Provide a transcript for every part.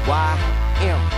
YM.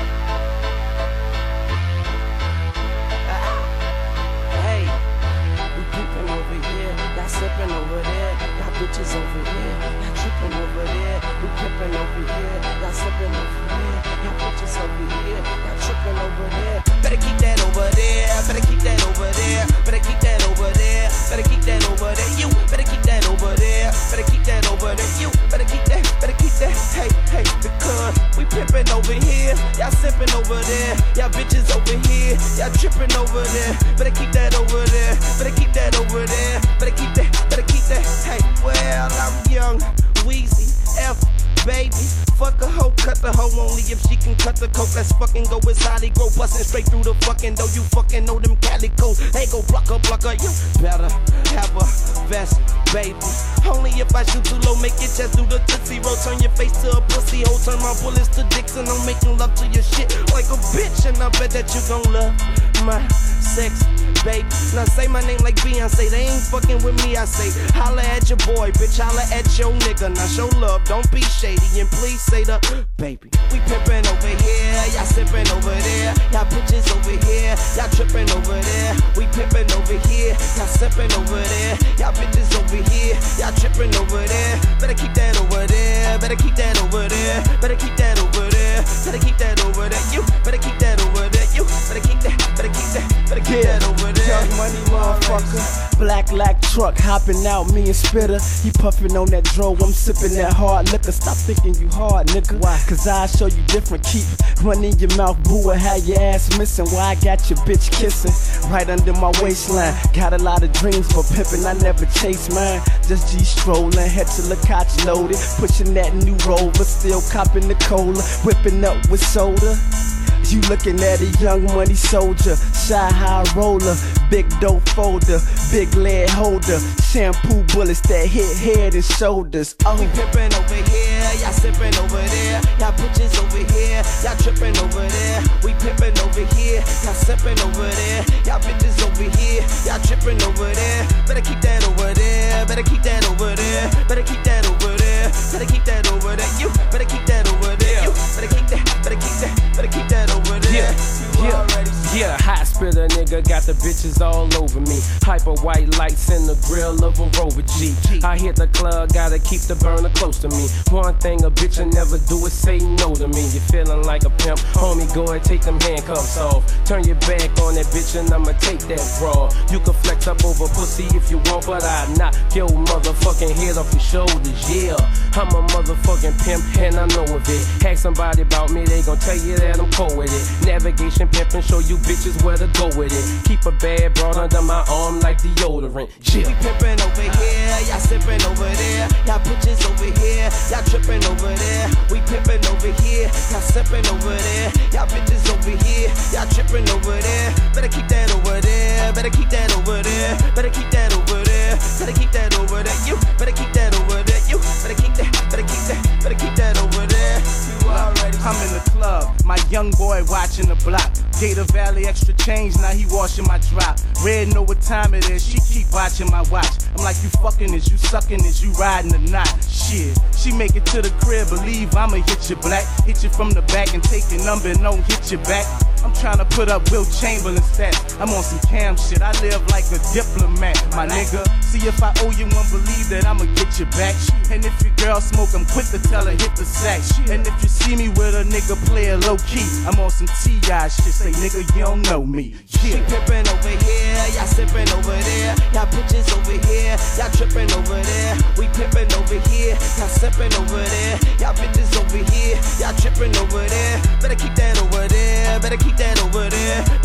Hey, we peeping over here, y'all slipping over there, y'all bitches over here, y'all tripping over there, we pimping over here, y'all slipping over here, y'all bitches over here, y'all tripping over there. Better keep that over there, better keep that over there, better keep that over there, better keep that over there, you better keep that over there, better keep that over there, you better keep that, hey, hey, because we pimping over here, y'all sipping over there, y'all bitches over here, y'all tripping over there, better keep that over there, better keep that over there, better keep that, hey, well, I'm young, Weezy, F, baby, fuck a hoe, cut the hoe only if she can cut the coke. Let's fucking go, it's Holly Grow, bustin' straight through the fucking though. You fucking know them calicos, hey go blocker, you better have a vest, baby. Only if I shoot too low, make your chest do the tootsie roll. Turn your face to a pussy hole, turn my bullets to dicks, and I'm making love to your shit like a bitch. And I bet that you gon' love my sex, baby. Now say my name like Beyonce, they ain't fucking with me, I say holla at your boy, bitch, holla at your nigga. Now show love, don't be shady, and please say the baby. We pimpin' over here, y'all sippin' over there, y'all bitches over here, y'all trippin' over there. We pimpin' over here, y'all sippin' over there, y'all bitches over here, y'all trippin' over there. Better keep that over there, better keep that over there, better keep that over there, better keep that over there, you better keep that over there, you better keep that, better keep that, better keep that over there. Young money motherfucker, black lack truck, hopping out, me and Spitter. He puffin' on that dro, I'm sippin' that hard liquor. Stop thinking you hard, nigga. Why? Cause I show you different. Keep running your mouth, boo, or have your ass missing. Why I got your bitch kissing right under my waistline. Got a lot of dreams for pimpin', I never chase mine. Just G strolling, head to the couch loaded, pushing that new Rover, still copping the cola, whipping up with soda. You looking at a young money soldier, shy high roller, big dope folder, big lead holder, shampoo bullets that hit head and shoulders. Oh, we pimpin' over here, y'all sippin' over there, y'all bitches over here, y'all trippin' over there. We pimpin' over here, y'all sippin' over there, y'all bitches over here, y'all trippin' over there. Better keep that over there, better keep that over there, better keep that over there, better keep that over there. You better keep that over there, you better keep that, better keep that, better keep that over there. Yeah, hot spitter nigga got the bitches all over me. Hyper white lights in the grill of a Rover G. I hit the club, gotta keep the burner close to me. One thing a bitch will never do is say no to me. You feeling like a pimp, homie, go and take them handcuffs off. Turn your back on that bitch and I'ma take that bra. You can flex up over pussy if you want, but I knock your motherfucking head off your shoulders, yeah. I'm a motherfucking pimp and I know of it. Ask somebody about me, they gon' tell you that I'm cold with it. Navigation pimpin', show you bitches where to go with it. Keep a bad broad under my arm like deodorant. Yeah. We pimpin' over here, y'all sippin' over there, y'all bitches over here, y'all trippin' over there. We pimpin' over here, y'all sippin' over there, y'all bitches over here, y'all trippin' over there. Better keep that over there, better keep that over there, better keep that over there, better keep that over there. You better keep that over there, you better keep that, better keep that, better keep that over there. I'm in the club, my young boy watching the block. Gator Valley extra change, now he washing my drop. Red know what time it is, she keep watching my watch. I'm like, you fucking is, you sucking is, you riding or not? Shit, she make it to the crib, believe I'ma hit you black. Hit you from the back and take your number and don't hit your back. I'm tryna put up Will Chamberlain stats. I'm on some cam shit, I live like a diplomat, my nigga. See if I owe you one, believe that I'ma get you back. And if your girl smoke, I'm quick to tell her hit the sack. And if you see me with a nigga playin' low key, I'm on some T.I. shit, say nigga you don't know me. Yeah. We pimpin' over here, y'all sippin' over there, y'all bitches over here, y'all trippin' over there. We pimpin' over here, y'all sippin' over there, y'all bitches over here, y'all trippin' over there. Better keep that over there, better keep that over there,